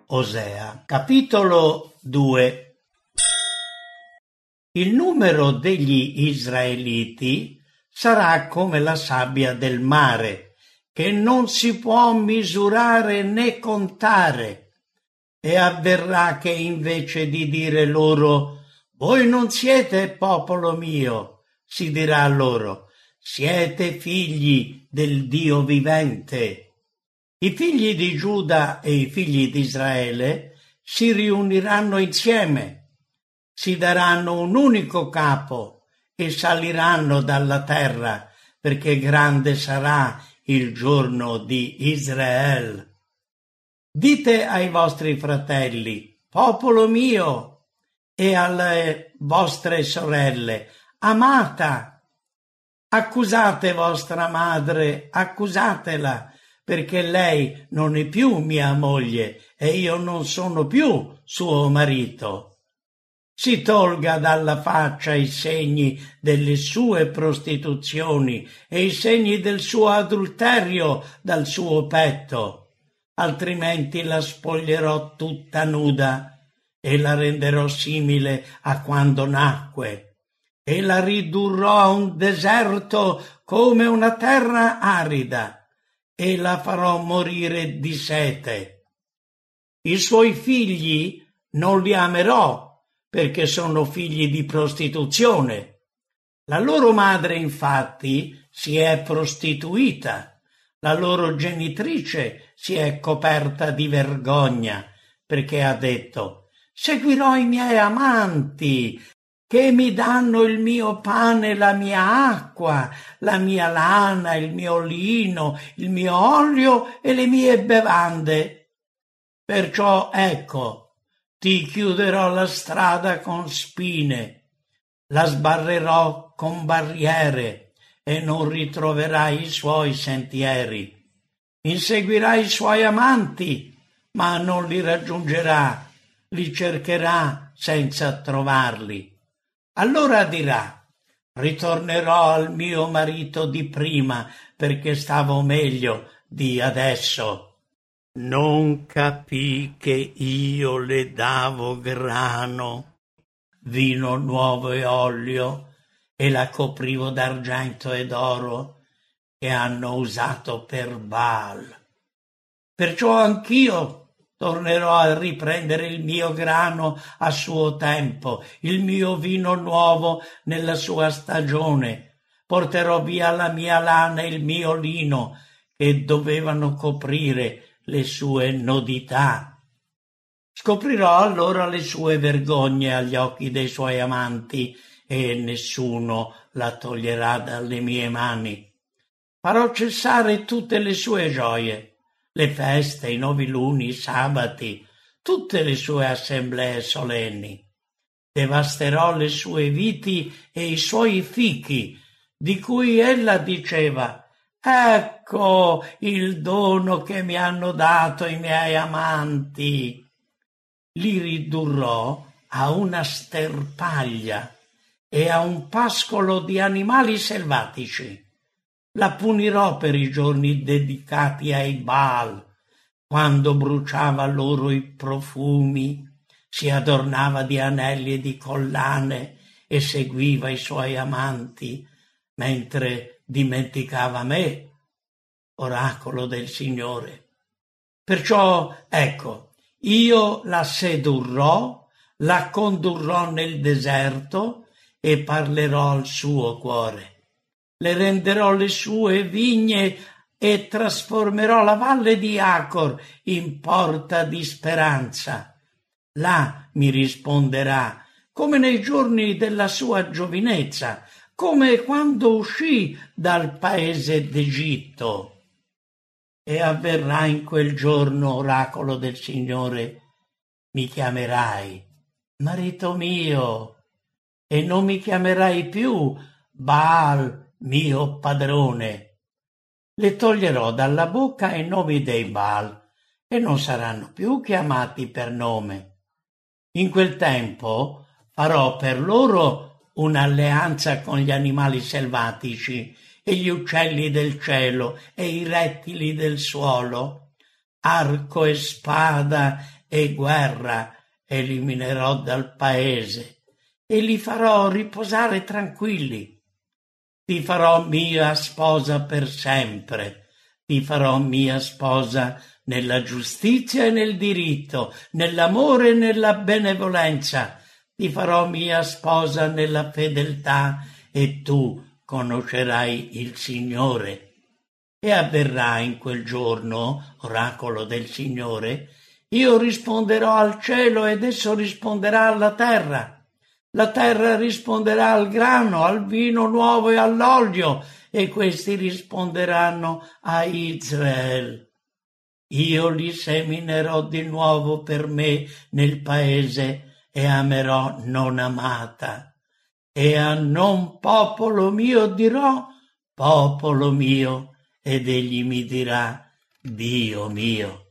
Osea, capitolo 2. Il numero degli israeliti sarà come la sabbia del mare, che non si può misurare né contare. E avverrà che invece di dire loro: voi non siete popolo mio, si dirà loro: siete figli del Dio vivente. I figli di Giuda e i figli di Israele si riuniranno insieme, si daranno un unico capo e saliranno dalla terra, perché grande sarà il giorno di Israele. Dite ai vostri fratelli: popolo mio, e alle vostre sorelle: amata. Accusate vostra madre, accusatela, perché lei non è più mia moglie e io non sono più suo marito. Si tolga dalla faccia i segni delle sue prostituzioni e i segni del suo adulterio dal suo petto, altrimenti la spoglierò tutta nuda e la renderò simile a quando nacque e la ridurrò a un deserto come una terra arida e la farò morire di sete. I suoi figli non li amerò, perché sono figli di prostituzione. La loro madre, infatti, si è prostituita. La loro genitrice si è coperta di vergogna, perché ha detto: seguirò i miei amanti, che mi danno il mio pane, la mia acqua, la mia lana, il mio lino, il mio olio e le mie bevande. Perciò ecco, ti chiuderò la strada con spine, la sbarrerò con barriere e non ritroverai i suoi sentieri. Inseguirai i suoi amanti, ma non li raggiungerà, li cercherà senza trovarli. Allora dirà: ritornerò al mio marito di prima, perché stavo meglio di adesso. Non capì che io le davo grano, vino nuovo e olio, e la coprivo d'argento e d'oro che hanno usato per Baal. Perciò anch'io tornerò a riprendere il mio grano a suo tempo, il mio vino nuovo nella sua stagione. Porterò via la mia lana e il mio lino, che dovevano coprire le sue nudità. Scoprirò allora le sue vergogne agli occhi dei suoi amanti, e nessuno la toglierà dalle mie mani. Farò cessare tutte le sue gioie, le feste, i noviluni, i sabati, tutte le sue assemblee solenni. Devasterò le sue viti e i suoi fichi, di cui ella diceva: ecco il dono che mi hanno dato i miei amanti. Li ridurrò a una sterpaglia e a un pascolo di animali selvatici. La punirò per i giorni dedicati ai Baal, quando bruciava loro i profumi, si adornava di anelli e di collane e seguiva i suoi amanti, mentre dimenticava me, oracolo del Signore. Perciò, ecco, io la sedurrò, la condurrò nel deserto e parlerò al suo cuore. Le renderò le sue vigne e trasformerò la valle di Acor in porta di speranza. Là mi risponderà, come nei giorni della sua giovinezza, come quando uscì dal paese d'Egitto. E avverrà in quel giorno, oracolo del Signore, mi chiamerai marito mio, e non mi chiamerai più Baal mio padrone. Le toglierò dalla bocca i nomi dei Baal e non saranno più chiamati per nome. In quel tempo farò per loro un'alleanza con gli animali selvatici e gli uccelli del cielo e i rettili del suolo. Arco e spada e guerra eliminerò dal paese e li farò riposare tranquilli. Ti farò mia sposa per sempre, ti farò mia sposa nella giustizia e nel diritto, nell'amore e nella benevolenza, ti farò mia sposa nella fedeltà e tu conoscerai il Signore. E avverrà in quel giorno, oracolo del Signore, io risponderò al cielo ed esso risponderà alla terra. La terra risponderà al grano, al vino nuovo e all'olio, e questi risponderanno a Israele. Io li seminerò di nuovo per me nel paese e amerò non amata. E a non popolo mio dirò, popolo mio, ed egli mi dirà, Dio mio.